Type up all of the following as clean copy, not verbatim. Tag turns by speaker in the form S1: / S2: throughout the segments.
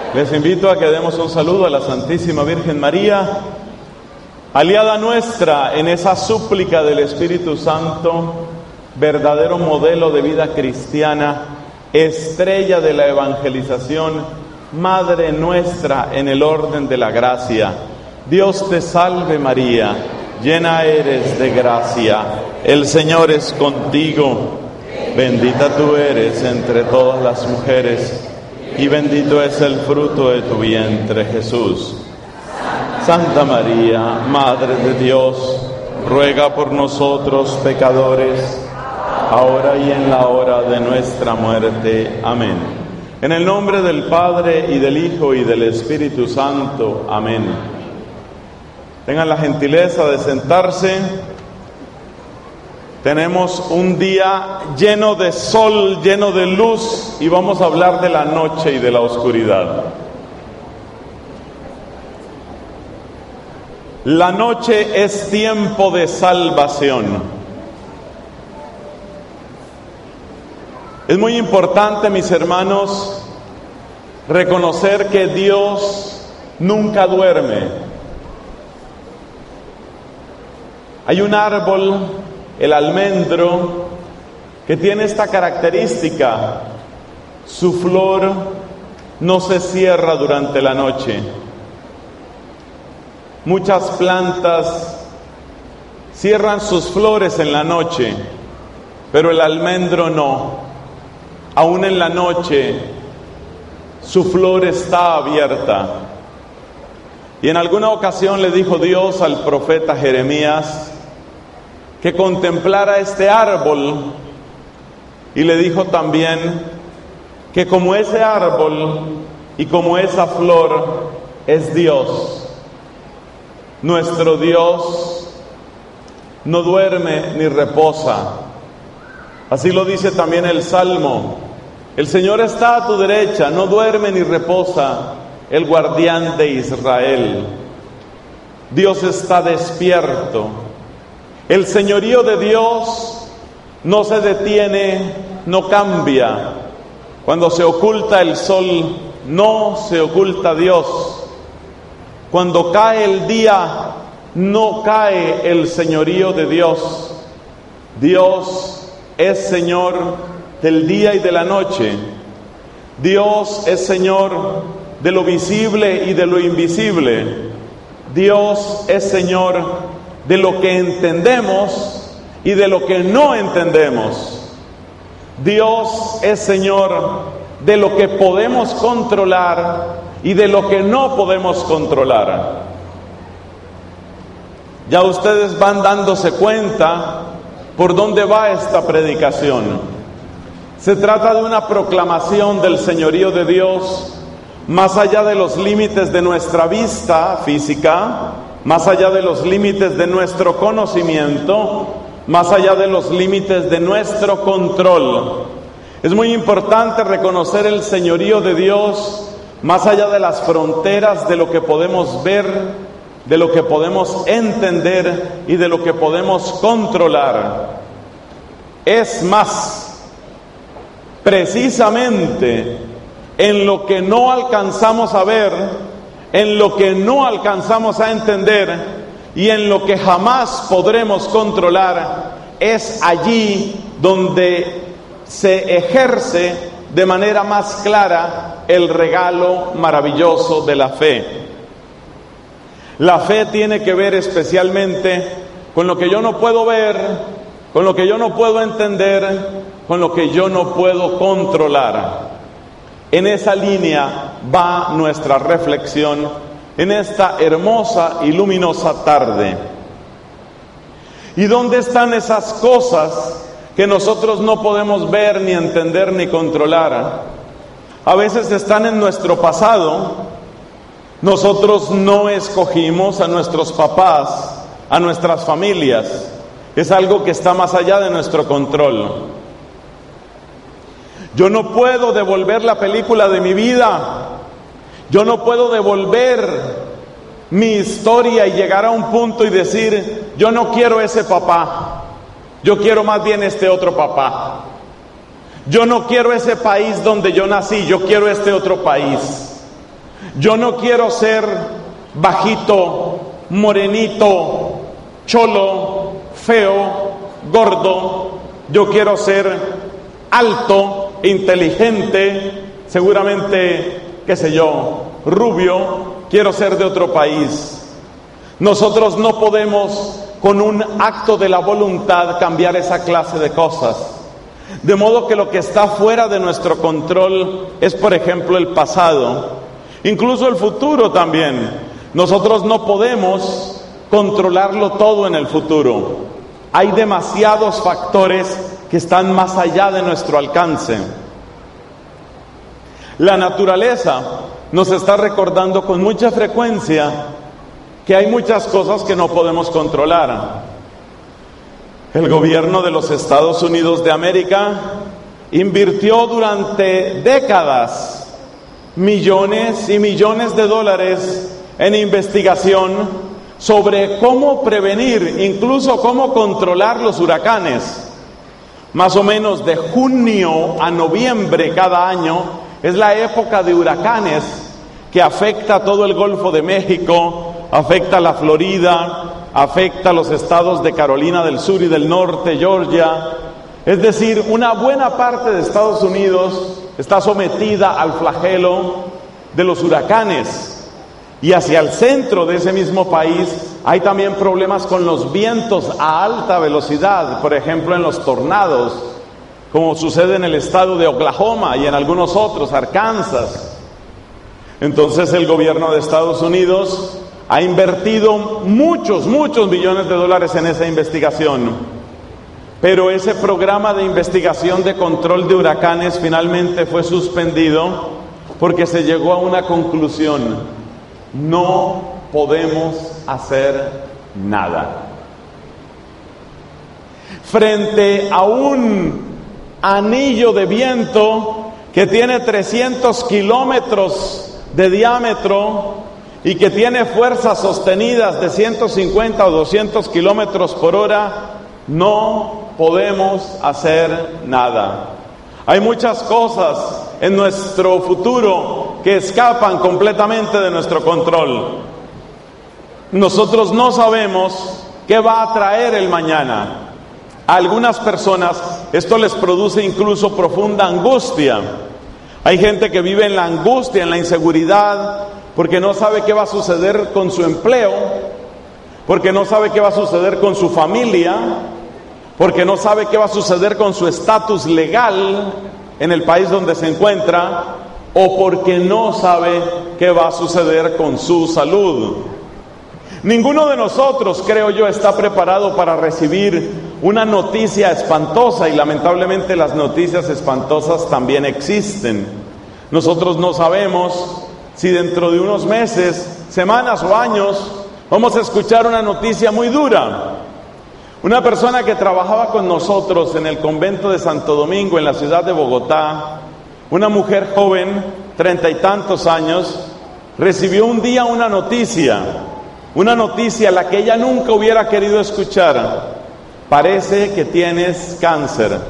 S1: Les invito a que demos un saludo a la Santísima Virgen María, aliada nuestra en esa súplica del Espíritu Santo, verdadero modelo de vida cristiana, estrella de la evangelización, Madre nuestra en el orden de la gracia. Dios te salve María, llena eres de gracia, el Señor es contigo, bendita tú eres entre todas las mujeres, y bendito es el fruto de tu vientre, Jesús. Santa María, Madre de Dios, ruega por nosotros pecadores, ahora y en la hora de nuestra muerte. Amén. En el nombre del Padre, y del Hijo, y del Espíritu Santo. Amén. Tengan la gentileza de sentarse. Tenemos un día lleno de sol, lleno de luz, y vamos a hablar de la noche y de la oscuridad. La noche es tiempo de salvación. Es muy importante, mis hermanos, reconocer que Dios nunca duerme. Hay un árbol, el almendro, que tiene esta característica: su flor no se cierra durante la noche. Muchas plantas cierran sus flores en la noche, pero el almendro no. Aún en la noche, su flor está abierta. Y en alguna ocasión le dijo Dios al profeta Jeremías que contemplara este árbol, y le dijo también que como ese árbol y como esa flor es Dios. Nuestro Dios no duerme ni reposa. Así lo dice también el Salmo: el Señor está a tu derecha, no duerme ni reposa el guardián de Israel. Dios está despierto. El señorío de Dios no se detiene, no cambia. Cuando se oculta el sol, no se oculta Dios. Cuando cae el día, no cae el señorío de Dios. Dios es Señor del día y de la noche. Dios es Señor de lo visible y de lo invisible. Dios es Señor de lo que entendemos y de lo que no entendemos. Dios es Señor de lo que podemos controlar y de lo que no podemos controlar. Ya ustedes van dándose cuenta por dónde va esta predicación. Se trata de una proclamación del señorío de Dios más allá de los límites de nuestra vista física, más allá de los límites de nuestro conocimiento, más allá de los límites de nuestro control. Es muy importante reconocer el señorío de Dios más allá de las fronteras de lo que podemos ver, de lo que podemos entender y de lo que podemos controlar. Es más, precisamente en lo que no alcanzamos a ver, en lo que no alcanzamos a entender y en lo que jamás podremos controlar, es allí donde se ejerce de manera más clara el regalo maravilloso de la fe. La fe tiene que ver especialmente con lo que yo no puedo ver, con lo que yo no puedo entender, con lo que yo no puedo controlar. En esa línea va nuestra reflexión en esta hermosa y luminosa tarde. ¿Y dónde están esas cosas que nosotros no podemos ver, ni entender, ni controlar? A veces están en nuestro pasado. Nosotros no escogimos a nuestros papás, a nuestras familias. Es algo que está más allá de nuestro control. Yo no puedo devolver la película de mi vida. Yo no puedo devolver mi historia y llegar a un punto y decir: yo no quiero ese papá, yo quiero más bien este otro papá. Yo no quiero ese país donde yo nací, yo quiero este otro país. Yo no quiero ser bajito, morenito, cholo, feo, gordo. Yo quiero ser alto, inteligente, seguramente, qué sé yo, rubio. Quiero ser de otro país. Nosotros no podemos, con un acto de la voluntad, cambiar esa clase de cosas. De modo que lo que está fuera de nuestro control es, por ejemplo, el pasado, incluso el futuro también. Nosotros no podemos controlarlo todo en el futuro. Hay demasiados factores que están más allá de nuestro alcance. La naturaleza nos está recordando con mucha frecuencia que hay muchas cosas que no podemos controlar. El gobierno de los Estados Unidos de América invirtió durante décadas millones y millones de dólares en investigación sobre cómo prevenir, incluso cómo controlar los huracanes. Más o menos de junio a noviembre cada año es la época de huracanes que afecta a todo el Golfo de México, afecta a la Florida, afecta a los estados de Carolina del Sur y del Norte, Georgia. Es decir, una buena parte de Estados Unidos está sometida al flagelo de los huracanes. Y hacia el centro de ese mismo país hay también problemas con los vientos a alta velocidad, por ejemplo en los tornados, como sucede en el estado de Oklahoma y en algunos otros, Arkansas. Entonces el gobierno de Estados Unidos ha invertido muchos millones de dólares en esa investigación. Pero ese programa de investigación de control de huracanes finalmente fue suspendido porque se llegó a una conclusión: no podemos hacer nada. Frente a un anillo de viento que tiene 300 kilómetros de diámetro y que tiene fuerzas sostenidas de 150 o 200 kilómetros por hora, no podemos hacer nada. Hay muchas cosas en nuestro futuro que escapan completamente de nuestro control. Nosotros no sabemos qué va a traer el mañana. A algunas personas esto les produce incluso profunda angustia. Hay gente que vive en la angustia, en la inseguridad, porque no sabe qué va a suceder con su empleo, porque no sabe qué va a suceder con su familia, porque no sabe qué va a suceder con su estatus legal en el país donde se encuentra, o porque no sabe qué va a suceder con su salud. Ninguno de nosotros, creo yo, está preparado para recibir una noticia espantosa, y lamentablemente las noticias espantosas también existen. Nosotros no sabemos si dentro de unos meses, semanas o años vamos a escuchar una noticia muy dura. Una persona que trabajaba con nosotros en el convento de Santo Domingo, en la ciudad de Bogotá, una mujer joven, 30 y tantos años, recibió un día una noticia la que ella nunca hubiera querido escuchar. Parece que tienes cáncer.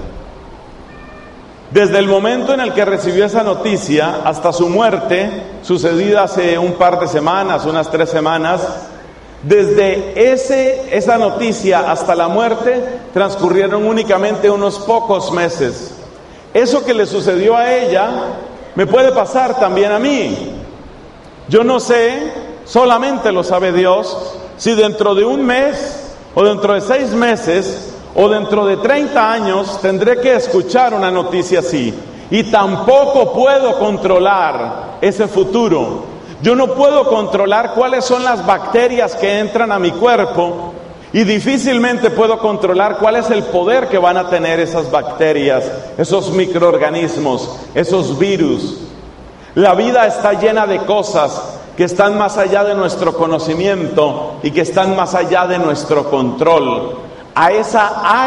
S1: Desde el momento en el que recibió esa noticia hasta su muerte, sucedida hace un par de semanas, unas 3 semanas, desde esa noticia hasta la muerte transcurrieron únicamente unos pocos meses. Eso que le sucedió a ella me puede pasar también a mí. Yo no sé, solamente lo sabe Dios, si dentro de un mes o dentro de 6 meses o dentro de 30 años tendré que escuchar una noticia así. Y tampoco puedo controlar ese futuro. Yo no puedo controlar cuáles son las bacterias que entran a mi cuerpo, y difícilmente puedo controlar cuál es el poder que van a tener esas bacterias, esos microorganismos, esos virus. La vida está llena de cosas que están más allá de nuestro conocimiento y que están más allá de nuestro control. A esa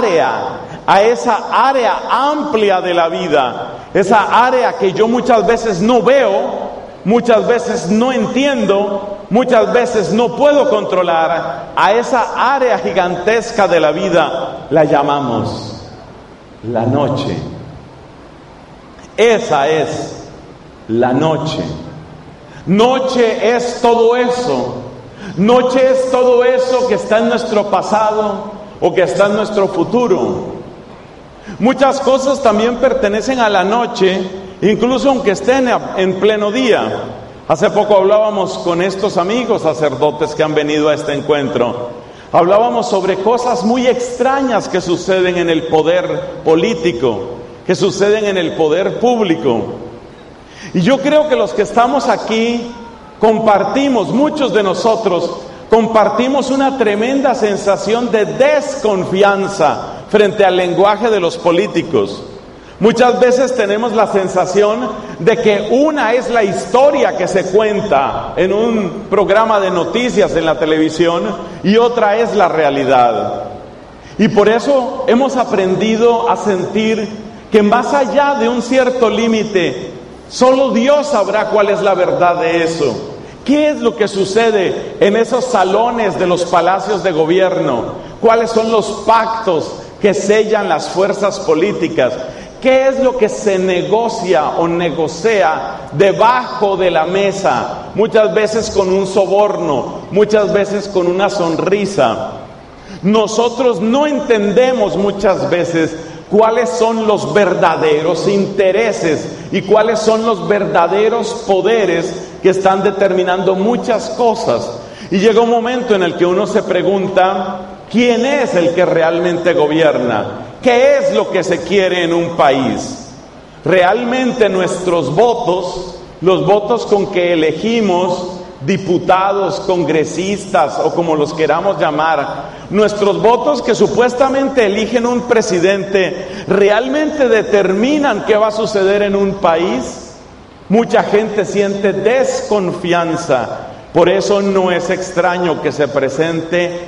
S1: área amplia de la vida, esa área que yo muchas veces no veo, muchas veces no entiendo, muchas veces no puedo controlar, a esa área gigantesca de la vida la llamamos la noche. Esa es la noche. Noche es todo eso. Noche es todo eso que está en nuestro pasado o que está en nuestro futuro. Muchas cosas también pertenecen a la noche, incluso aunque estén en pleno día. Hace poco hablábamos con estos amigos sacerdotes que han venido a este encuentro. Hablábamos sobre cosas muy extrañas que suceden en el poder político, que suceden en el poder público. Y yo creo que los que estamos aquí compartimos, muchos de nosotros, compartimos una tremenda sensación de desconfianza frente al lenguaje de los políticos. Muchas veces tenemos la sensación de que una es la historia que se cuenta en un programa de noticias en la televisión y otra es la realidad. Y por eso hemos aprendido a sentir que más allá de un cierto límite, solo Dios sabrá cuál es la verdad de eso. ¿Qué es lo que sucede en esos salones de los palacios de gobierno? ¿Cuáles son los pactos que sellan las fuerzas políticas? ¿Qué es lo que se negocia o negocia debajo de la mesa? Muchas veces con un soborno, muchas veces con una sonrisa. Nosotros no entendemos muchas veces cuáles son los verdaderos intereses y cuáles son los verdaderos poderes que están determinando muchas cosas. Y llega un momento en el que uno se pregunta, ¿quién es el que realmente gobierna? ¿Qué es lo que se quiere en un país? Realmente nuestros votos, los votos con que elegimos diputados, congresistas o como los queramos llamar, nuestros votos que supuestamente eligen un presidente, ¿realmente determinan qué va a suceder en un país? Mucha gente siente desconfianza. Por eso no es extraño que se presente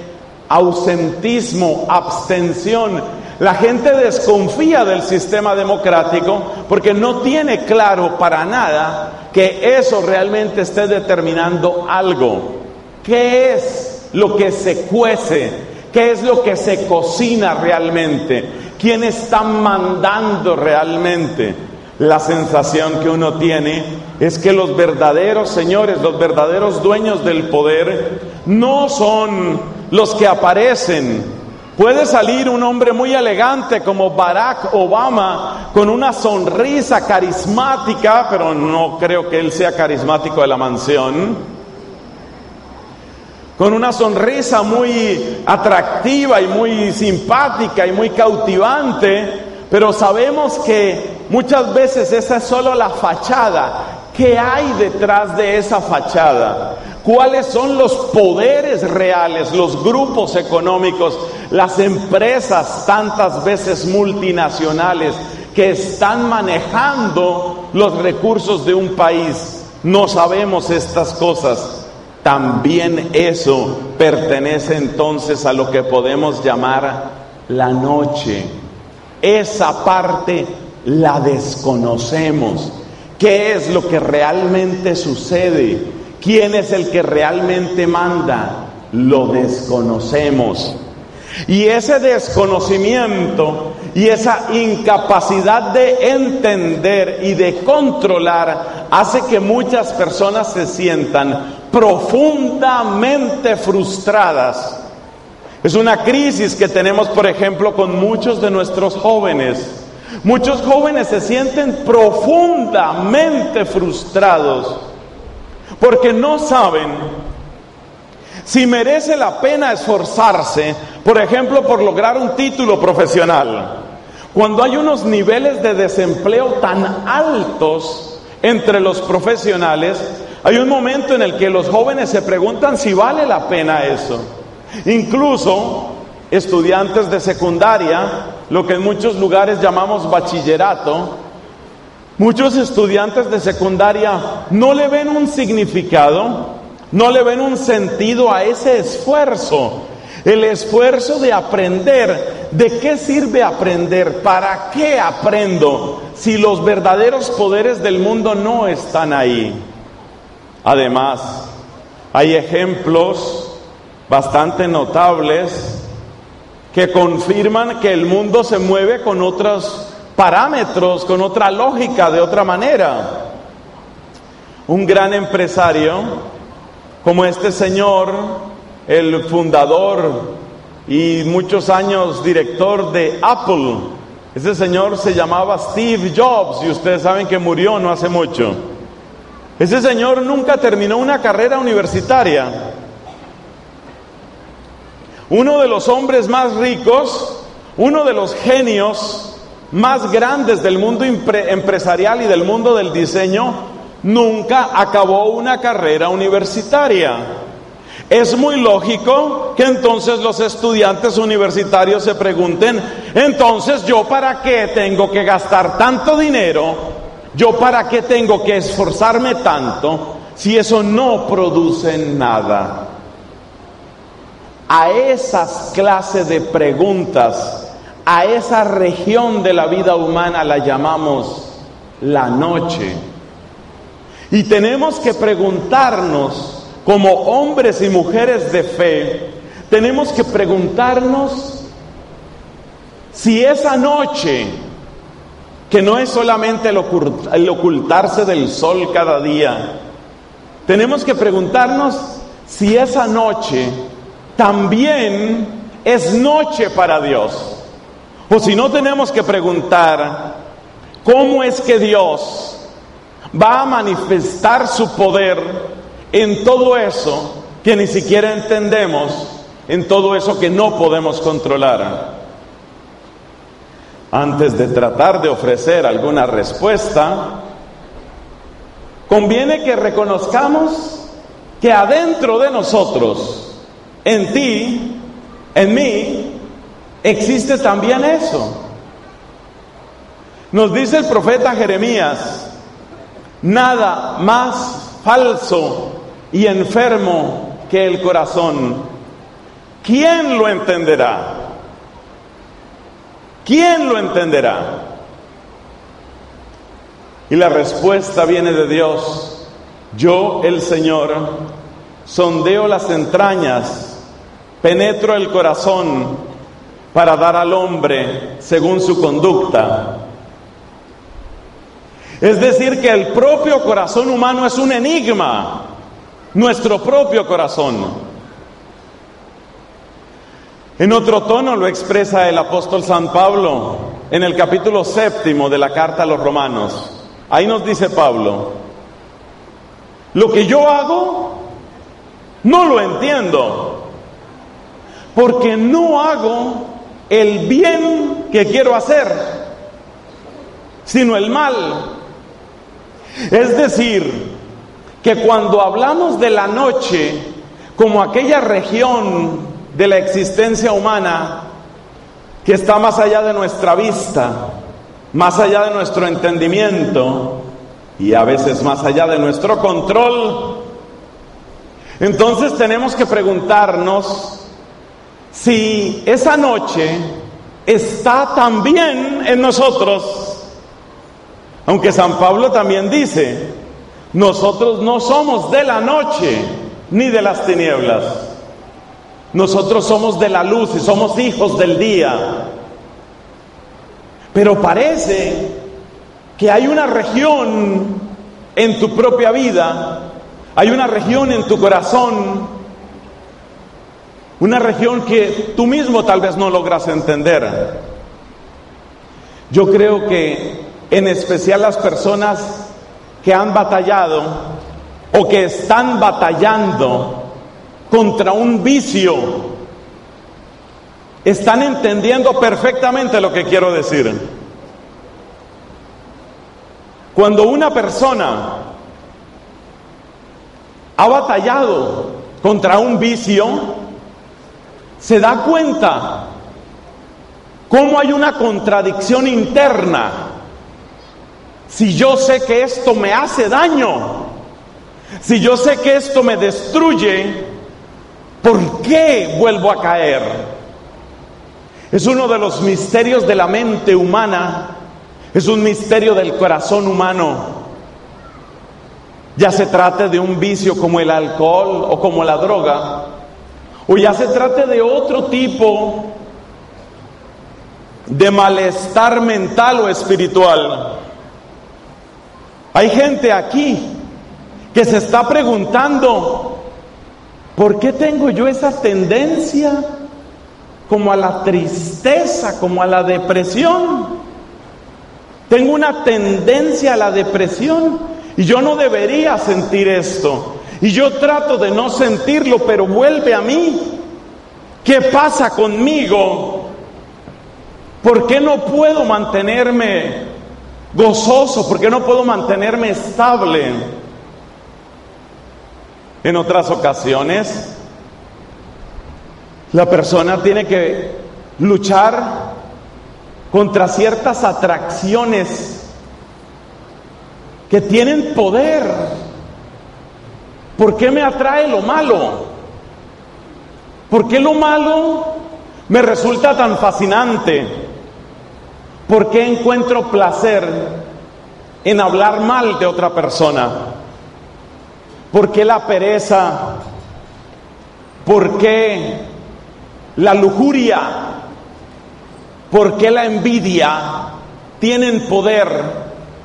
S1: ausentismo, abstención. La gente desconfía del sistema democrático porque no tiene claro para nada que eso realmente esté determinando algo. ¿Qué es lo que se cuece? ¿Qué es lo que se cocina realmente? ¿Quién está mandando realmente? La sensación que uno tiene es que los verdaderos señores, los verdaderos dueños del poder no son los que aparecen. Puede salir un hombre muy elegante como Barack Obama con una sonrisa carismática, pero no creo que él sea carismático de la mansión, con una sonrisa muy atractiva y muy simpática y muy cautivante, pero sabemos que muchas veces esa es solo la fachada. ¿Qué hay detrás de esa fachada? ¿Cuáles son los poderes reales, los grupos económicos, las empresas tantas veces multinacionales que están manejando los recursos de un país? No sabemos estas cosas. También eso pertenece entonces a lo que podemos llamar la noche. Esa parte la desconocemos. ¿Qué es lo que realmente sucede? ¿Quién es el que realmente manda? Lo desconocemos. Y ese desconocimiento y esa incapacidad de entender y de controlar hace que muchas personas se sientan profundamente frustradas. Es una crisis que tenemos, por ejemplo, con muchos de nuestros jóvenes. Muchos jóvenes se sienten profundamente frustrados porque no saben si merece la pena esforzarse, por ejemplo, por lograr un título profesional, cuando hay unos niveles de desempleo tan altos entre los profesionales. Hay un momento en el que los jóvenes se preguntan si vale la pena eso. Incluso estudiantes de secundaria, lo que en muchos lugares llamamos bachillerato, muchos estudiantes de secundaria no le ven un significado, no le ven un sentido a ese esfuerzo. El esfuerzo de aprender. ¿De qué sirve aprender? ¿Para qué aprendo si los verdaderos poderes del mundo no están ahí? Además, hay ejemplos bastante notables que confirman que el mundo se mueve con otros parámetros, con otra lógica, de otra manera. un gran empresario, como este señor, el fundador y muchos años director de Apple. Ese señor se llamaba Steve Jobs y ustedes saben que murió no hace mucho. Ese señor nunca terminó una carrera universitaria. Uno de los hombres más ricos, uno de los genios más grandes del mundo empresarial y del mundo del diseño, nunca acabó una carrera universitaria. Es muy lógico que entonces los estudiantes universitarios se pregunten, entonces ¿yo para qué tengo que gastar tanto dinero? ¿Yo para qué tengo que esforzarme tanto si eso no produce nada? A esas clases de preguntas, a esa región de la vida humana la llamamos la noche. Y tenemos que preguntarnos, como hombres y mujeres de fe, tenemos que preguntarnos si esa noche, que no es solamente el ocultarse del sol cada día, tenemos que preguntarnos si esa noche también es noche para Dios. O si no, tenemos que preguntar, ¿cómo es que Dios va a manifestar su poder en todo eso que ni siquiera entendemos, en todo eso que no podemos controlar? Antes de tratar de ofrecer alguna respuesta, conviene que reconozcamos que adentro de nosotros, en ti, en mí, existe también eso. Nos dice el profeta Jeremías, nada más falso y enfermo que el corazón. ¿Quién lo entenderá? ¿Quién lo entenderá? Y la respuesta viene de Dios. Yo, el Señor, sondeo las entrañas, penetro el corazón para dar al hombre según su conducta. Es decir, que el propio corazón humano es un enigma, nuestro propio corazón. En otro tono lo expresa el apóstol San Pablo en el capítulo 7 de la carta a los Romanos. Ahí nos dice Pablo, lo que yo hago no lo entiendo, porque no hago el bien que quiero hacer, sino el mal. Es decir, que cuando hablamos de la noche como aquella región de la existencia humana que está más allá de nuestra vista, más allá de nuestro entendimiento y a veces más allá de nuestro control, entonces tenemos que preguntarnos si esa noche está también en nosotros. Aunque San Pablo también dice, nosotros no somos de la noche ni de las tinieblas. Nosotros somos de la luz y somos hijos del día. Pero parece que hay una región en tu propia vida, hay una región en tu corazón, una región que tú mismo tal vez no logras entender. Yo creo que en especial las personas que han batallado o que están batallando contra un vicio, están entendiendo perfectamente lo que quiero decir. Cuando una persona ha batallado contra un vicio, se da cuenta cómo hay una contradicción interna. Si yo sé que esto me hace daño, si yo sé que esto me destruye, ¿por qué vuelvo a caer? Es uno de los misterios de la mente humana, es un misterio del corazón humano. Ya se trate de un vicio como el alcohol o como la droga, o ya se trate de otro tipo de malestar mental o espiritual. Hay gente aquí que se está preguntando, ¿por qué tengo yo esa tendencia como a la tristeza, como a la depresión? Tengo una tendencia a la depresión y yo no debería sentir esto. Y yo trato de no sentirlo, pero vuelve a mí. ¿Qué pasa conmigo? ¿Por qué no puedo mantenerme gozoso? ¿Por qué no puedo mantenerme estable? En otras ocasiones, la persona tiene que luchar contra ciertas atracciones que tienen poder. ¿Por qué me atrae lo malo? ¿Por qué lo malo me resulta tan fascinante? ¿Por qué encuentro placer en hablar mal de otra persona? ¿Por qué la pereza? ¿Por qué la lujuria? ¿Por qué la envidia tienen poder?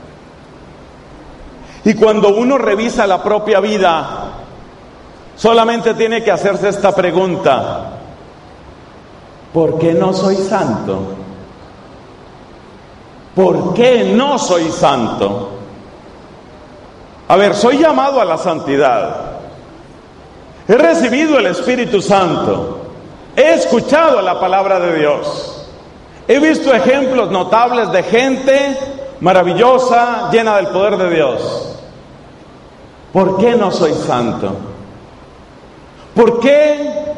S1: Y cuando uno revisa la propia vida, solamente tiene que hacerse esta pregunta: ¿por qué no soy santo? ¿Por qué no soy santo? A ver, soy llamado a la santidad. He recibido el Espíritu Santo. He escuchado la palabra de Dios. He visto ejemplos notables de gente maravillosa, llena del poder de Dios. ¿Por qué no soy santo? ¿Por qué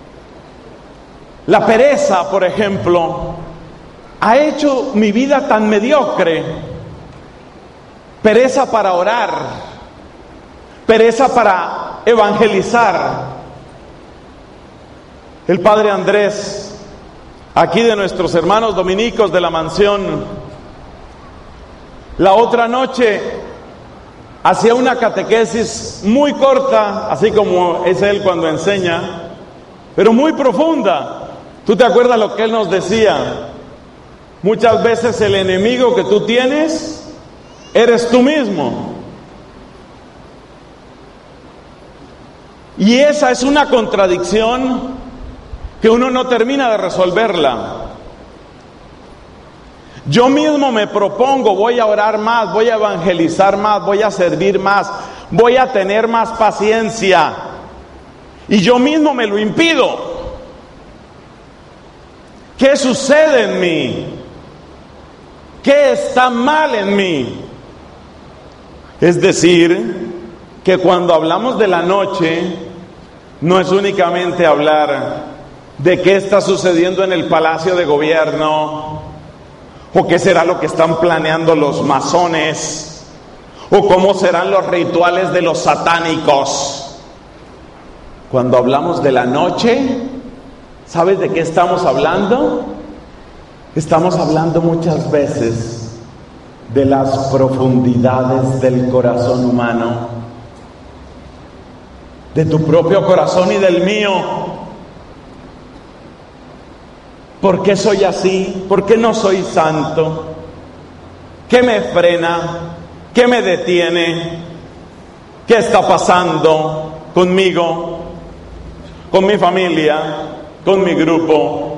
S1: la pereza, por ejemplo, ha hecho mi vida tan mediocre? Pereza para orar, pereza para evangelizar. El padre Andrés, aquí de nuestros hermanos dominicos de la mansión, la otra noche hacía una catequesis muy corta, así como es él cuando enseña, pero muy profunda. ¿Tú te acuerdas lo que él nos decía? Muchas veces el enemigo que tú tienes eres tú mismo. Y esa es una contradicción que uno no termina de resolverla. Yo mismo me propongo, voy a orar más, voy a evangelizar más, voy a servir más, voy a tener más paciencia. Y yo mismo me lo impido. ¿Qué sucede en mí? ¿Qué está mal en mí? Es decir, que cuando hablamos de la noche, no es únicamente hablar de qué está sucediendo en el Palacio de Gobierno, o qué será lo que están planeando los masones, o cómo serán los rituales de los satánicos. Cuando hablamos de la noche, ¿sabes de qué estamos hablando? Estamos hablando muchas veces de las profundidades del corazón humano, de tu propio corazón y del mío. ¿Por qué soy así? ¿Por qué no soy santo? ¿Qué me frena? ¿Qué me detiene? ¿Qué está pasando conmigo, con mi familia, con mi grupo?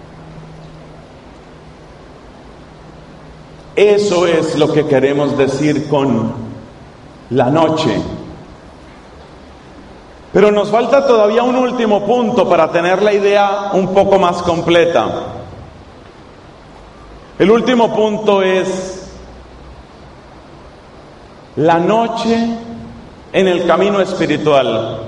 S1: Eso es lo que queremos decir con la noche. Pero nos falta todavía un último punto para tener la idea un poco más completa. El último punto es la noche en el camino espiritual.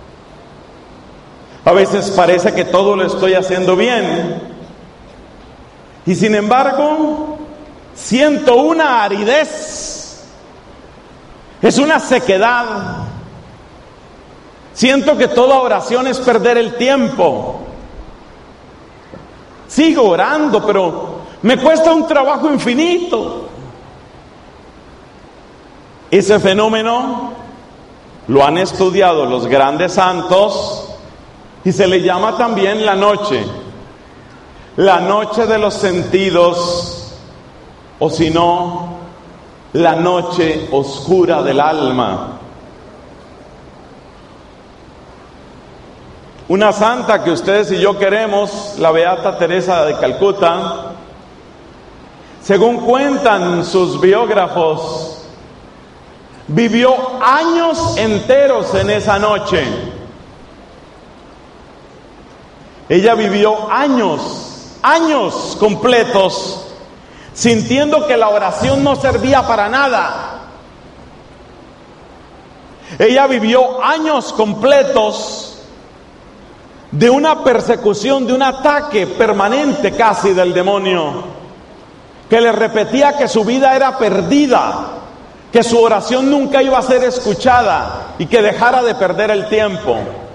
S1: A veces parece que todo lo estoy haciendo bien y sin embargo siento una aridez, es una sequedad. Siento que toda oración es perder el tiempo. Sigo orando, pero me cuesta un trabajo infinito. Ese fenómeno lo han estudiado los grandes santos y se le llama también la noche de los sentidos, o si no, la noche oscura del alma. una santa que ustedes y yo queremos, la Beata Teresa de Calcuta. Según cuentan sus biógrafos, vivió años enteros en esa noche. Ella vivió años completos, sintiendo que la oración no servía para nada. Ella vivió años completos de una persecución, de un ataque permanente casi del demonio, que le repetía que su vida era perdida, que su oración nunca iba a ser escuchada y que dejara de perder el tiempo.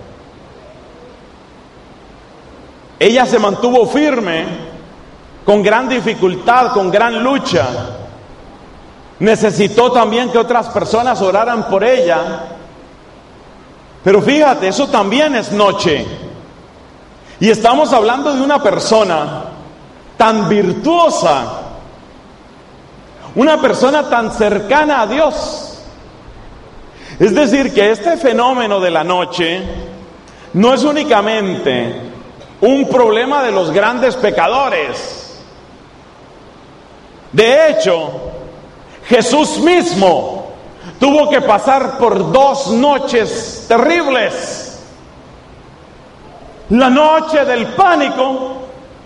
S1: Ella se mantuvo firme, con gran dificultad, con gran lucha. Necesitó también que otras personas oraran por ella. Pero fíjate, eso también es noche. Y estamos hablando de una persona tan virtuosa, una persona tan cercana a Dios. Es decir, que este fenómeno de la noche no es únicamente un problema de los grandes pecadores. De hecho, Jesús mismo tuvo que pasar por 2 noches terribles. La noche del pánico,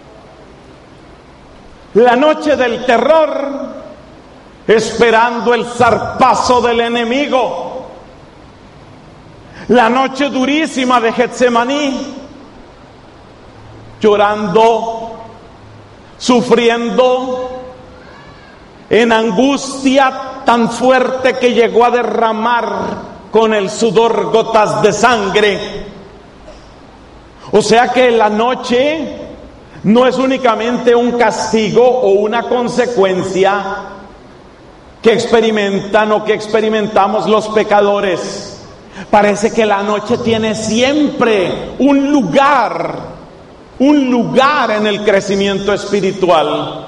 S1: la noche del terror, esperando el zarpazo del enemigo. La noche durísima de Getsemaní, llorando, sufriendo, en angustia tan fuerte que llegó a derramar con el sudor gotas de sangre. O sea que la noche no es únicamente un castigo o una consecuencia que experimentan o que experimentamos los pecadores. Parece que la noche tiene siempre un lugar en el crecimiento espiritual.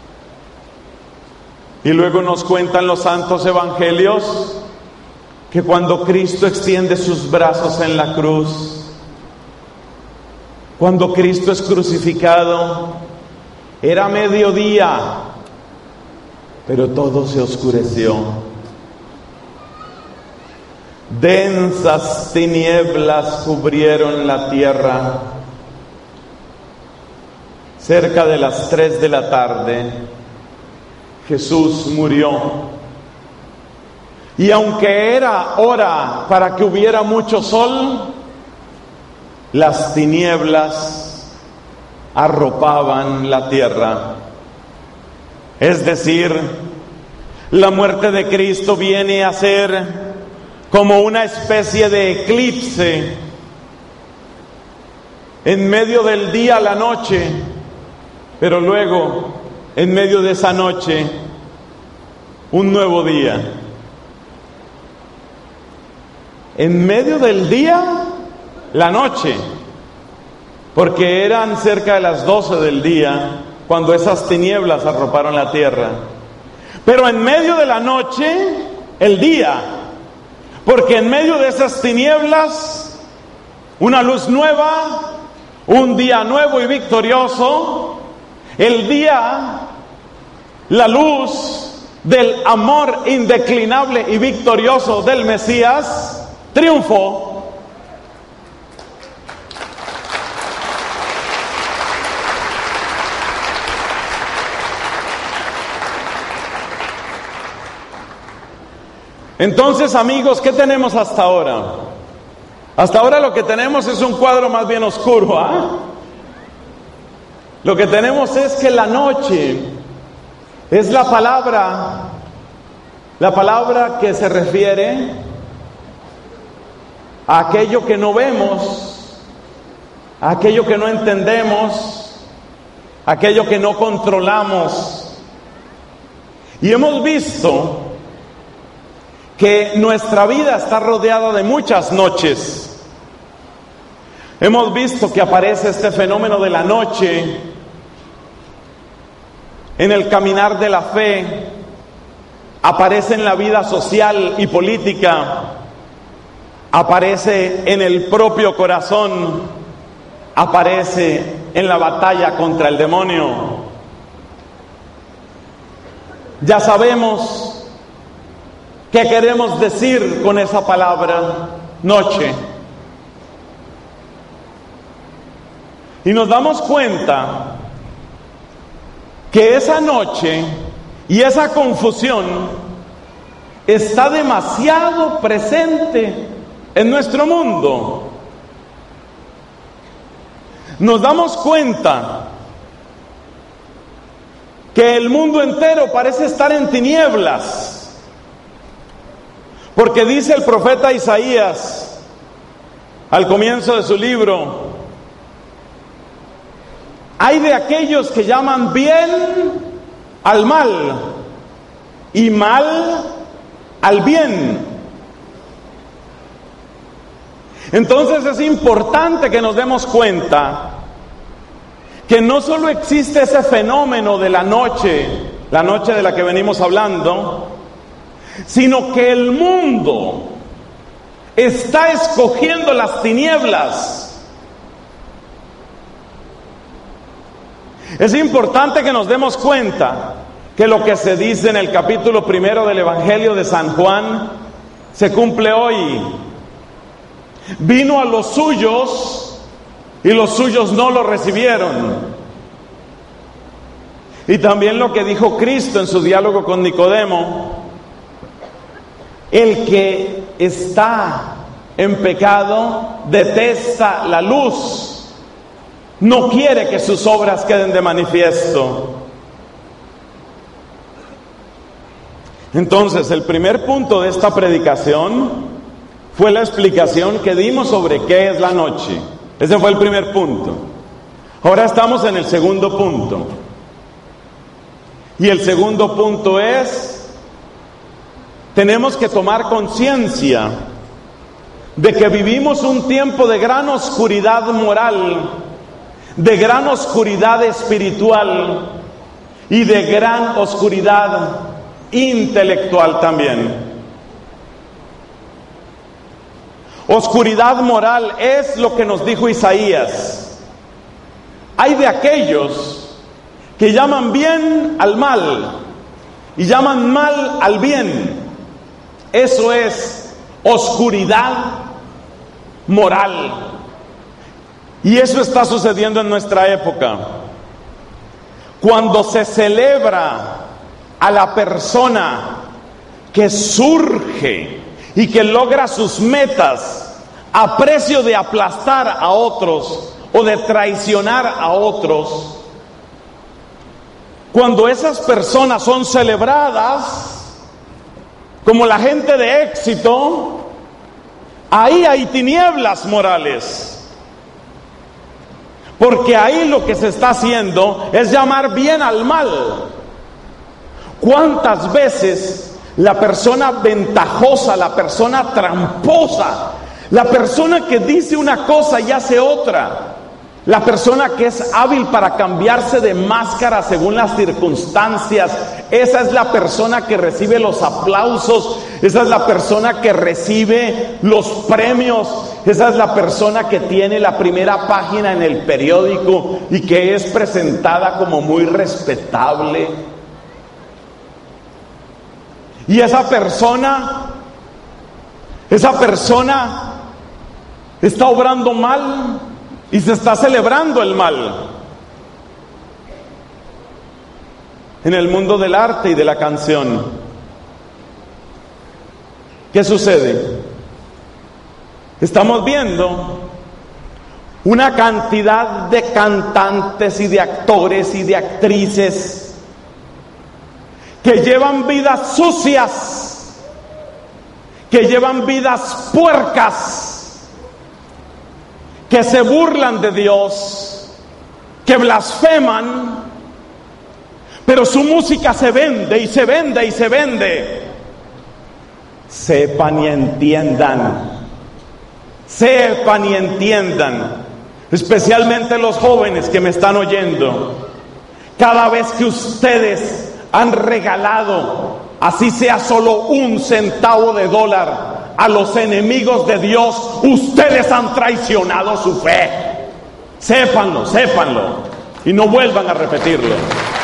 S1: Y luego nos cuentan los santos evangelios que cuando Cristo extiende sus brazos en la cruz, cuando Cristo es crucificado, era mediodía, pero todo se oscureció. Densas tinieblas cubrieron la tierra. Cerca de las 3 de la tarde, Jesús murió. Y aunque era hora para que hubiera mucho sol, las tinieblas arropaban la tierra. Es decir, la muerte de Cristo viene a ser como una especie de eclipse. En medio del día, la noche, pero luego, en medio de esa noche, un nuevo día. En medio del día, la noche, porque eran cerca de las 12 del día cuando esas tinieblas arroparon la tierra. Pero en medio de la noche, el día, porque en medio de esas tinieblas, una luz nueva, un día nuevo y victorioso. El día, la luz del amor indeclinable y victorioso del Mesías, triunfó. Entonces, amigos, ¿qué tenemos hasta ahora? Hasta ahora lo que tenemos es un cuadro más bien oscuro, ¿ah? Lo que tenemos es que la noche es la palabra que se refiere a aquello que no vemos, a aquello que no entendemos, a aquello que no controlamos. Y hemos visto que nuestra vida está rodeada de muchas noches. Hemos visto que aparece este fenómeno de la noche en el caminar de la fe, aparece en la vida social y política, aparece en el propio corazón aparece en la batalla contra el demonio. Ya sabemos qué queremos decir con esa palabra, noche. Y nos damos cuenta que esa noche y esa confusión está demasiado presente en nuestro mundo. Nos damos cuenta que el mundo entero parece estar en tinieblas, porque dice el profeta Isaías al comienzo de su libro: hay de aquellos que llaman bien al mal y mal al bien. Entonces es importante que nos demos cuenta que no solo existe ese fenómeno de la noche de la que venimos hablando, sino que el mundo está escogiendo las tinieblas. Es importante que nos demos cuenta que lo que se dice en el capítulo 1 del Evangelio de San Juan se cumple hoy. Vino a los suyos y los suyos no lo recibieron. Y también lo que dijo Cristo en su diálogo con Nicodemo: el que está en pecado detesta la luz, no quiere que sus obras queden de manifiesto. Entonces, el primer punto de esta predicación fue la explicación que dimos sobre qué es la noche. Ese fue el primer punto. Ahora estamos en el segundo punto. Y el segundo punto es: tenemos que tomar conciencia de que vivimos un tiempo de gran oscuridad moral, de gran oscuridad espiritual y de gran oscuridad intelectual también. Oscuridad moral es lo que nos dijo Isaías. Hay de aquellos que llaman bien al mal y llaman mal al bien. Eso es oscuridad moral. Y eso está sucediendo en nuestra época. Cuando se celebra a la persona que surge y que logra sus metas a precio de aplastar a otros o de traicionar a otros, cuando esas personas son celebradas como la gente de éxito, ahí hay tinieblas morales. Porque ahí lo que se está haciendo es llamar bien al mal. ¿Cuántas veces la persona ventajosa, la persona tramposa, la persona que dice una cosa y hace otra, la persona que es hábil para cambiarse de máscara según las circunstancias, esa es la persona que recibe los aplausos, esa es la persona que recibe los premios, esa es la persona que tiene la primera página en el periódico y que es presentada como muy respetable? Y esa persona está obrando mal y se está celebrando el mal. En el mundo del arte y de la canción, ¿qué sucede? Estamos viendo una cantidad de cantantes y de actores y de actrices que llevan vidas sucias, que llevan vidas puercas, que se burlan de Dios, que blasfeman, pero su música se vende y se vende y se vende. Sepan y entiendan, especialmente los jóvenes que me están oyendo, cada vez que ustedes han regalado, así sea solo $1 a los enemigos de Dios, ustedes han traicionado su fe. Sépanlo, sépanlo, y no vuelvan a repetirlo.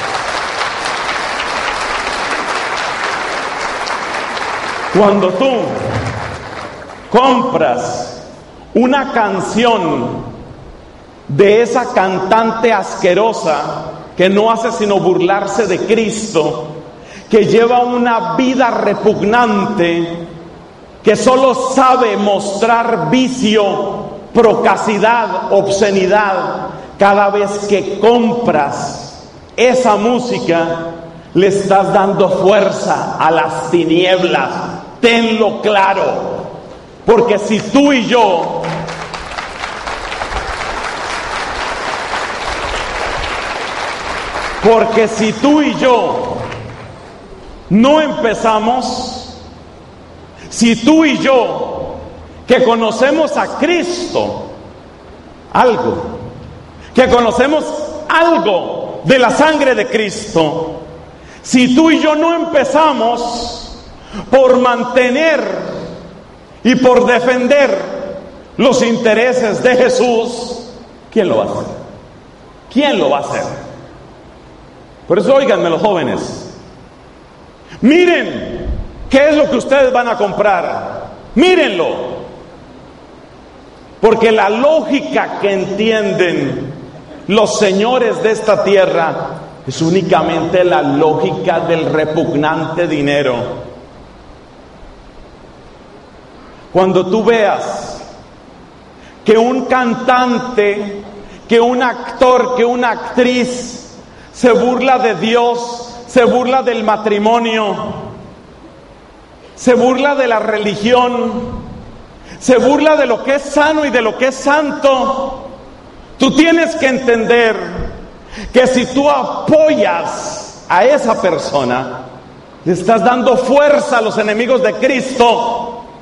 S1: Cuando tú compras una canción de esa cantante asquerosa que no hace sino burlarse de Cristo, que lleva una vida repugnante, que solo sabe mostrar vicio, procacidad, obscenidad, cada vez que compras esa música, le estás dando fuerza a las tinieblas. Tenlo claro, porque si tú y yo no empezamos, si tú y yo que conocemos a Cristo que conocemos algo de la sangre de Cristo, si tú y yo no empezamos por mantener y por defender los intereses de Jesús, ¿quién lo va a hacer? ¿Quién lo va a hacer? Por eso, óiganme los jóvenes, miren qué es lo que ustedes van a comprar, mírenlo, porque la lógica que entienden los señores de esta tierra es únicamente la lógica del repugnante dinero. Cuando tú veas que un cantante, que un actor, que una actriz se burla de Dios, se burla del matrimonio, se burla de la religión, se burla de lo que es sano y de lo que es santo, tú tienes que entender que si tú apoyas a esa persona, le estás dando fuerza a los enemigos de Cristo.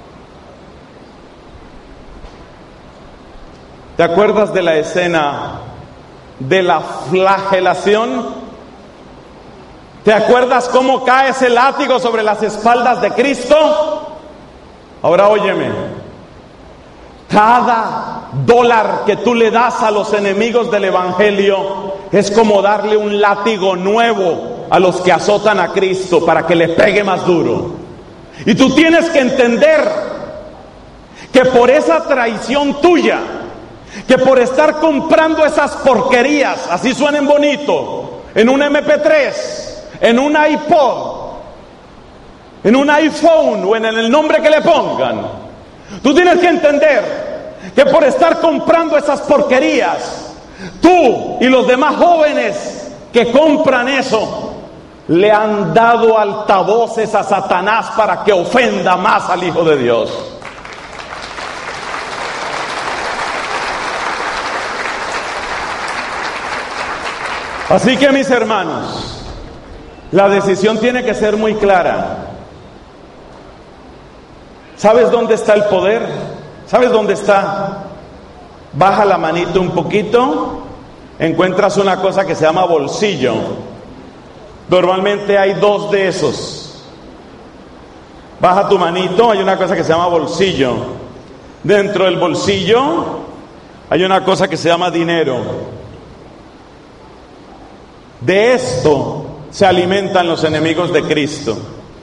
S1: ¿Te acuerdas de la escena de la flagelación? ¿Te acuerdas cómo cae ese látigo sobre las espaldas de Cristo? Ahora óyeme, cada dólar que tú le das a los enemigos del Evangelio es como darle un látigo nuevo a los que azotan a Cristo para que le pegue más duro. Y tú tienes que entender que por esa traición tuya, que por estar comprando esas porquerías, así suenen bonito, en un MP3, en un iPod, en un iPhone o en el nombre que le pongan, tú tienes que entender que por estar comprando esas porquerías, tú y los demás jóvenes que compran eso, le han dado altavoces a Satanás para que ofenda más al Hijo de Dios. Así que, mis hermanos, la decisión tiene que ser muy clara. ¿Sabes dónde está el poder? ¿Sabes dónde está? Baja la manito un poquito, encuentras una cosa que se llama bolsillo. Normalmente hay dos de esos. Baja tu manito, hay una cosa que se llama bolsillo. Dentro del bolsillo hay una cosa que se llama dinero. De esto se alimentan los enemigos de Cristo.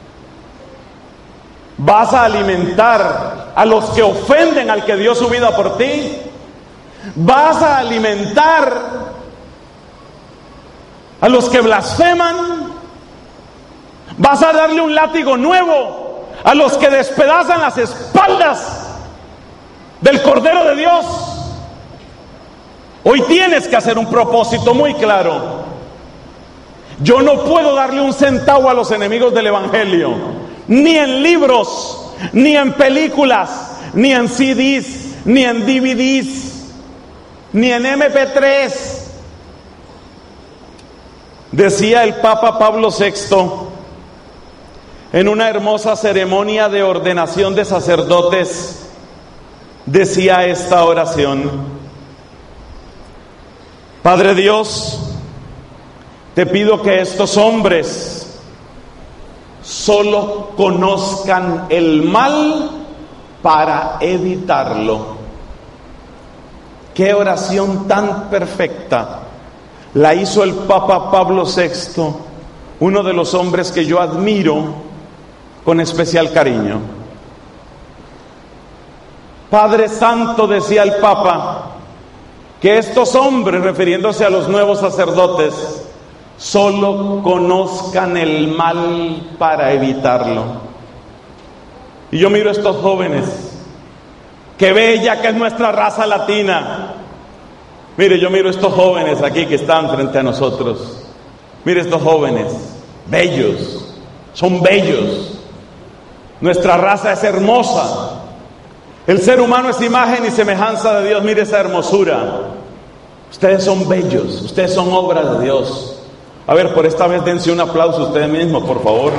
S1: ¿Vas a alimentar a los que ofenden al que dio su vida por ti? ¿Vas a alimentar a los que blasfeman? ¿Vas a darle un látigo nuevo a los que despedazan las espaldas del Cordero de Dios? Hoy tienes que hacer un propósito muy claro. Yo no puedo darle un centavo a los enemigos del Evangelio, ni en libros, ni en películas, ni en CDs, ni en DVDs, ni en MP3. Decía el Papa Pablo VI en una hermosa ceremonia de ordenación de sacerdotes, decía esta oración: Padre Dios, te pido que estos hombres solo conozcan el mal para evitarlo. Qué oración tan perfecta la hizo el Papa Pablo VI, uno de los hombres que yo admiro con especial cariño. Padre Santo, decía el Papa, que estos hombres, refiriéndose a los nuevos sacerdotes, solo conozcan el mal para evitarlo. Y yo miro a estos jóvenes, qué bella que es nuestra raza latina. Mire, yo miro a estos jóvenes aquí que están frente a nosotros. Mire estos jóvenes, bellos, son bellos. Nuestra raza es hermosa. El ser humano es imagen y semejanza de Dios. Mire esa hermosura. Ustedes son bellos, ustedes son obra de Dios. A ver, por esta vez dense un aplauso ustedes mismos, por favor.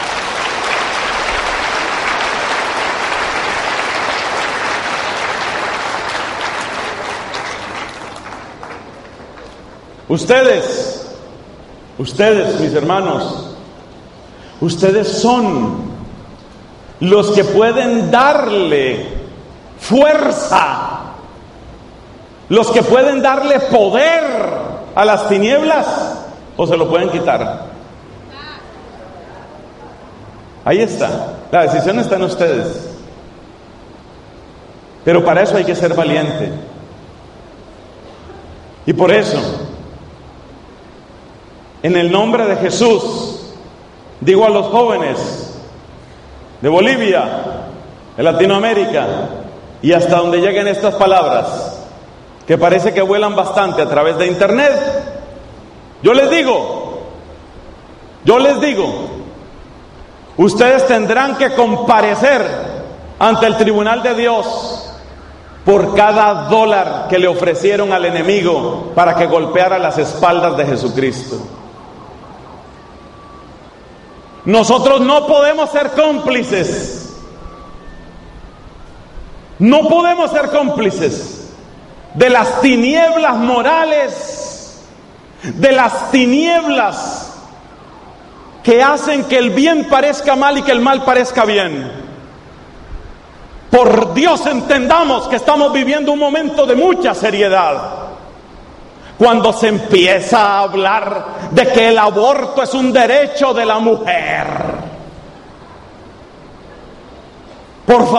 S1: Ustedes, mis hermanos, ustedes son los que pueden darle fuerza, los que pueden darle poder a las tinieblas, o se lo pueden quitar. Ahí está, la decisión está en ustedes. Pero para eso hay que ser valiente. Y por eso, en el nombre de Jesús, digo a los jóvenes de Bolivia, de Latinoamérica, y hasta donde lleguen estas palabras, que parece que vuelan bastante a través de internet, yo les digo, ustedes tendrán que comparecer ante el tribunal de Dios por cada dólar que le ofrecieron al enemigo para que golpeara las espaldas de Jesucristo. Nosotros no podemos ser cómplices. No podemos ser cómplices de las tinieblas morales, de las tinieblas que hacen que el bien parezca mal y que el mal parezca bien. Por Dios, entendamos que estamos viviendo un momento de mucha seriedad. Cuando se empieza a hablar de que el aborto es un derecho de la mujer. Por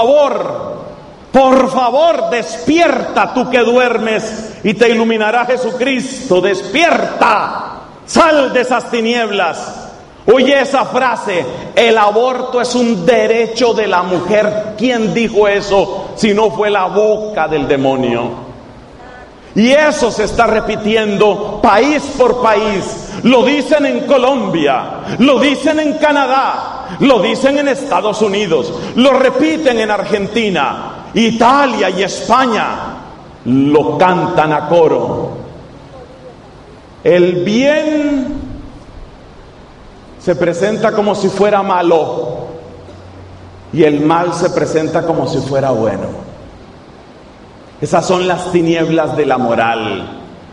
S1: favor, despierta tú que duermes y te iluminará Jesucristo. Despierta, sal de esas tinieblas. Oye esa frase, el aborto es un derecho de la mujer. ¿Quién dijo eso si no fue la boca del demonio? Y eso se está repitiendo país por país. Lo dicen en Colombia, lo dicen en Canadá, lo dicen en Estados Unidos, lo repiten en Argentina, Italia y España. Lo cantan a coro. El bien se presenta como si fuera malo y el mal se presenta como si fuera bueno. Esas son las tinieblas de la moral.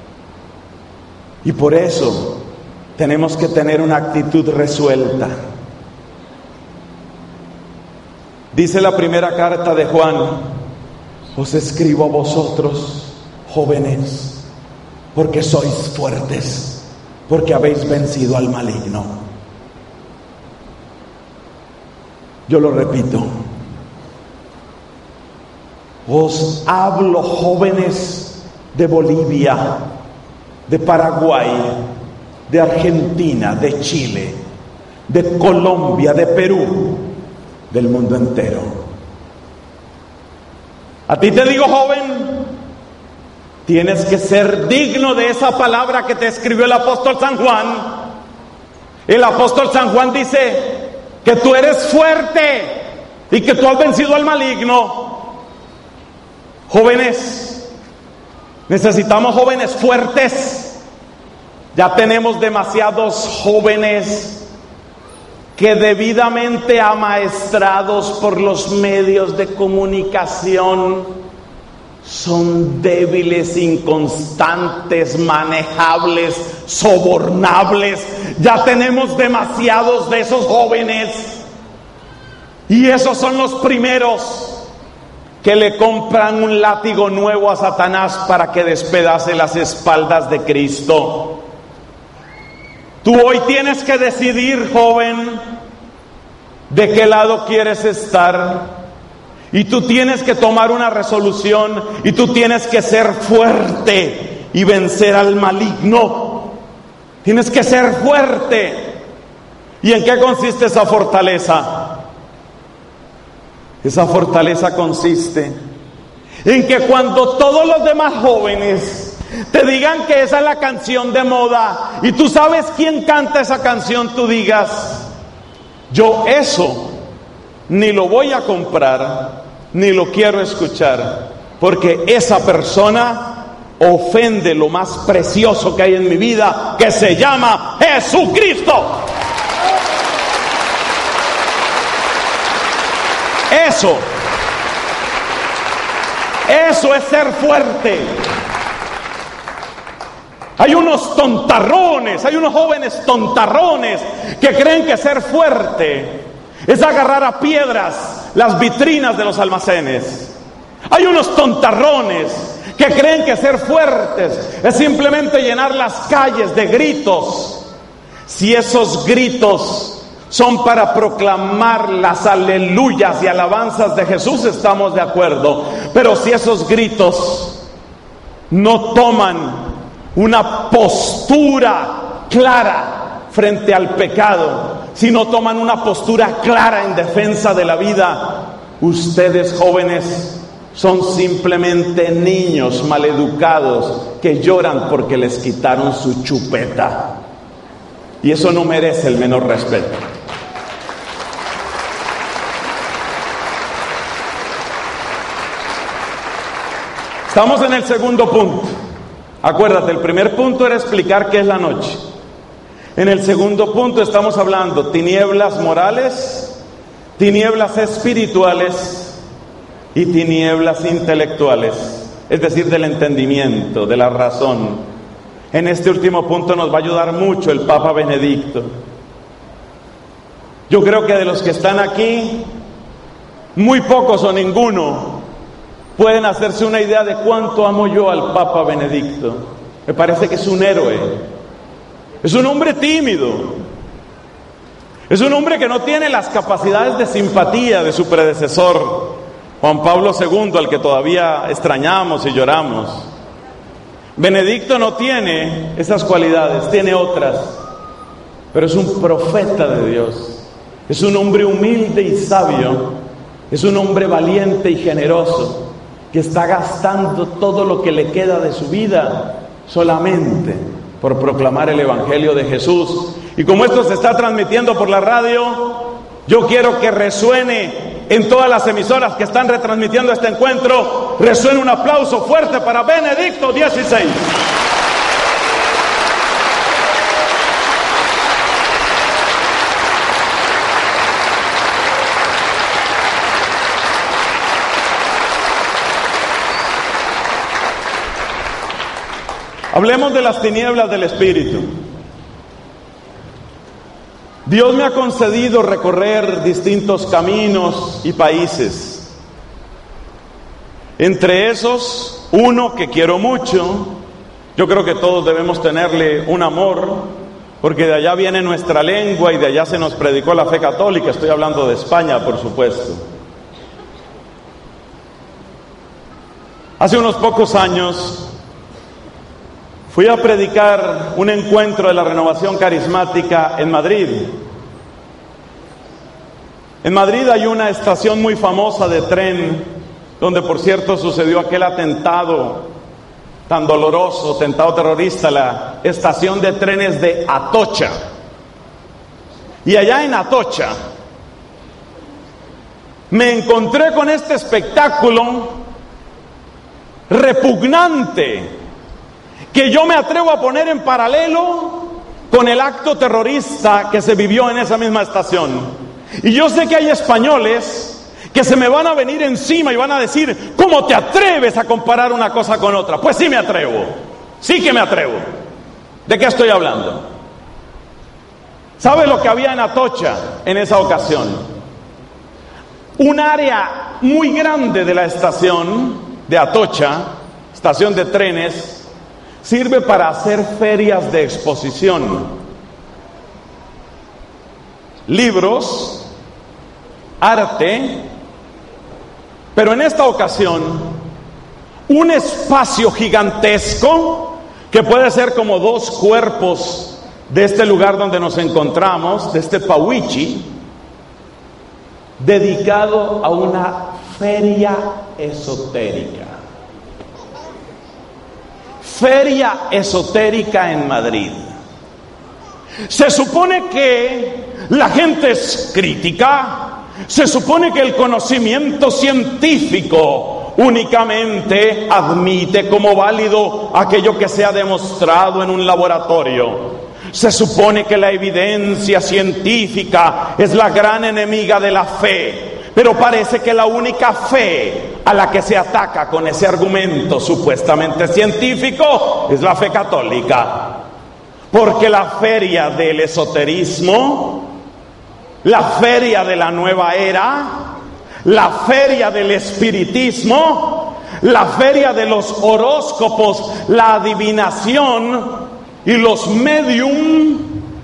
S1: Y por eso tenemos que tener una actitud resuelta. Dice la primera carta de Juan: os escribo a vosotros, jóvenes, porque sois fuertes, porque habéis vencido al maligno. Yo lo repito. Os hablo, jóvenes de Bolivia, de Paraguay, de Argentina, de Chile, de Colombia, de Perú, del mundo entero. A ti te digo, joven, tienes que ser digno de esa palabra que te escribió el apóstol San Juan. El apóstol San Juan dice que tú eres fuerte y que tú has vencido al maligno. Jóvenes, necesitamos jóvenes fuertes. Ya tenemos demasiados jóvenes que debidamente amaestrados por los medios de comunicación son débiles, inconstantes, manejables, sobornables. Ya tenemos demasiados de esos jóvenes y esos son los primeros que le compran un látigo nuevo a Satanás para que despedace las espaldas de Cristo. Tú hoy tienes que decidir, joven, de qué lado quieres estar. Y tú tienes que tomar una resolución y tú tienes que ser fuerte y vencer al maligno. Tienes que ser fuerte. ¿Y en qué consiste esa fortaleza? Esa fortaleza consiste en que cuando todos los demás jóvenes te digan que esa es la canción de moda y tú sabes quién canta esa canción, tú digas: yo eso ni lo voy a comprar, ni lo quiero escuchar, porque esa persona ofende lo más precioso que hay en mi vida, que se llama Jesucristo. Eso es ser fuerte. Hay unos tontarrones, hay unos jóvenes tontarrones que creen que ser fuerte es agarrar a piedras las vitrinas de los almacenes. Hay unos tontarrones que creen que ser fuertes es simplemente llenar las calles de gritos. Si esos gritos son para proclamar las aleluyas y alabanzas de Jesús, estamos de acuerdo. Pero si esos gritos no toman una postura clara frente al pecado, si no toman una postura clara en defensa de la vida, ustedes jóvenes son simplemente niños maleducados que lloran porque les quitaron su chupeta. Y eso no merece el menor respeto. Estamos en el segundo punto. Acuérdate, el primer punto era explicar qué es la noche. En el segundo punto estamos hablando tinieblas morales, tinieblas espirituales y tinieblas intelectuales, es decir, del entendimiento, de la razón. En este último punto nos va a ayudar mucho el Papa Benedicto. Yo creo que de los que están aquí, muy pocos o ninguno pueden hacerse una idea de cuánto amo yo al Papa Benedicto. Me parece que es un héroe. Es un hombre tímido. Es un hombre que no tiene las capacidades de simpatía de su predecesor, Juan Pablo II, al que todavía extrañamos y lloramos. Benedicto no tiene esas cualidades, tiene otras. Pero es un profeta de Dios. Es un hombre humilde y sabio. Es un hombre valiente y generoso, que está gastando todo lo que le queda de su vida solamente por proclamar el Evangelio de Jesús. Y como esto se está transmitiendo por la radio, yo quiero que resuene en todas las emisoras que están retransmitiendo este encuentro, resuene un aplauso fuerte para Benedicto XVI. Hablemos de las tinieblas del espíritu. Dios me ha concedido recorrer distintos caminos y países. Entre esos, uno que quiero mucho, yo creo que todos debemos tenerle un amor, porque de allá viene nuestra lengua y de allá se nos predicó la fe católica. Estoy hablando de España, por supuesto. Hace unos pocos años fui a predicar un encuentro de la Renovación Carismática en Madrid. En Madrid hay una estación muy famosa de tren, donde por cierto sucedió aquel atentado tan doloroso, atentado terrorista, la estación de trenes de Atocha. Y allá en Atocha me encontré con este espectáculo repugnante, que yo me atrevo a poner en paralelo con el acto terrorista que se vivió en esa misma estación. Y yo sé que hay españoles que se me van a venir encima y van a decir: ¿cómo te atreves a comparar una cosa con otra? Pues sí me atrevo, sí que me atrevo. ¿De qué estoy hablando? ¿Sabe lo que había en Atocha en esa ocasión? Un área muy grande de la estación de Atocha, estación de trenes, sirve para hacer ferias de exposición. Libros, arte, pero en esta ocasión, un espacio gigantesco que puede ser como 2 cuerpos de este lugar donde nos encontramos, de este Pauichi, dedicado a una feria esotérica. Feria esotérica en Madrid. Se supone que la gente es crítica, se supone que el conocimiento científico únicamente admite como válido aquello que se ha demostrado en un laboratorio. Se supone que la evidencia científica es la gran enemiga de la fe, pero parece que la única fe a la que se ataca con ese argumento supuestamente científico es la fe católica. Porque la feria del esoterismo, la feria de la nueva era, la feria del espiritismo, la feria de los horóscopos, la adivinación y los medium,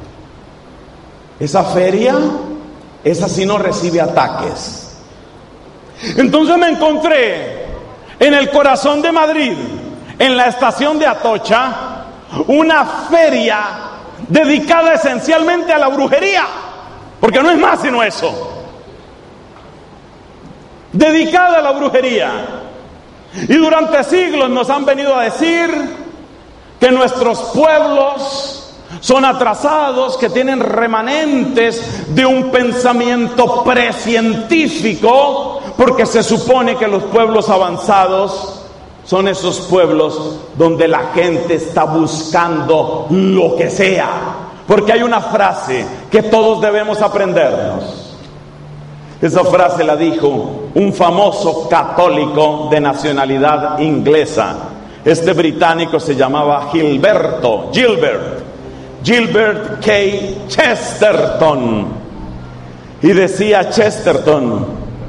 S1: esa feria, esa sí no recibe ataques. Entonces me encontré en el corazón de Madrid, en la estación de Atocha, una feria dedicada esencialmente a la brujería, porque no es más sino eso, dedicada a la brujería. Y durante siglos nos han venido a decir que nuestros pueblos son atrasados, que tienen remanentes de un pensamiento precientífico, porque se supone que los pueblos avanzados son esos pueblos donde la gente está buscando lo que sea. Porque hay una frase que todos debemos aprendernos. Esa frase la dijo un famoso católico de nacionalidad inglesa. Este británico se llamaba Gilbert K. Chesterton. Y decía Chesterton,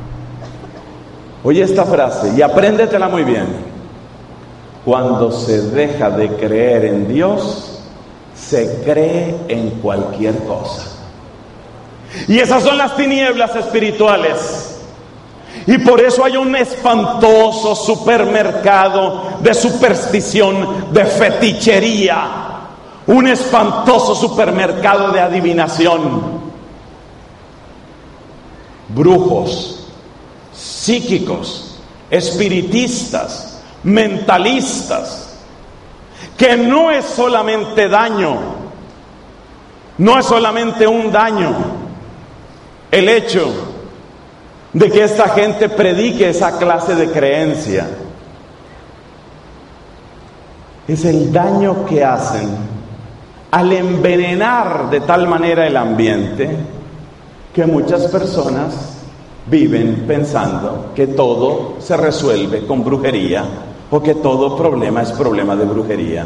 S1: oye esta frase y apréndetela muy bien: cuando se deja de creer en Dios, se cree en cualquier cosa. Y esas son las tinieblas espirituales. Y por eso hay un espantoso supermercado de superstición, de fetichería, un espantoso supermercado de adivinación. Brujos, psíquicos, espiritistas, mentalistas, que no es solamente daño, no es solamente un daño el hecho de que esta gente predique esa clase de creencia, es el daño que hacen al envenenar de tal manera el ambiente que muchas personas viven pensando que todo se resuelve con brujería, o que todo problema es problema de brujería.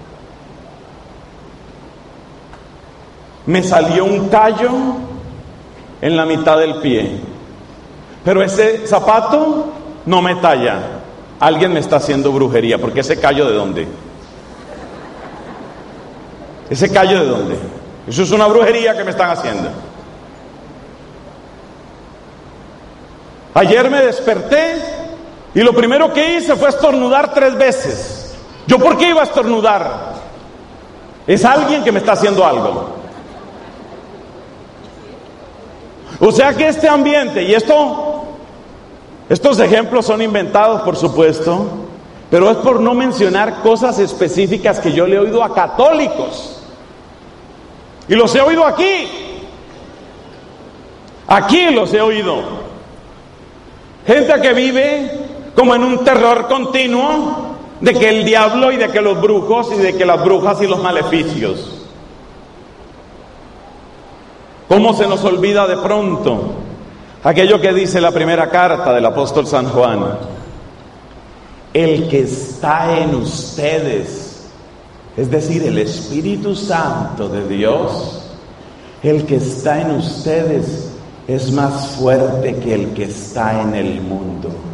S1: Me salió un callo en la mitad del pie, pero ese zapato no me talla. Alguien me está haciendo brujería, porque ese callo ¿de dónde? ¿Ese callo de dónde? Eso es una brujería que me están haciendo. Ayer me desperté y lo primero que hice fue estornudar 3 veces. ¿Yo por qué iba a estornudar? Es alguien que me está haciendo algo. O sea que este ambiente, y estos ejemplos son inventados, por supuesto, pero es por no mencionar cosas específicas que yo le he oído a católicos. Y los he oído aquí. Aquí los he oído. Gente que vive como en un terror continuo de que el diablo y de que los brujos y de que las brujas y los maleficios. ¿Cómo se nos olvida de pronto aquello que dice la primera carta del apóstol San Juan? El que está en ustedes, es decir, el Espíritu Santo de Dios, el que está en ustedes es más fuerte que el que está en el mundo.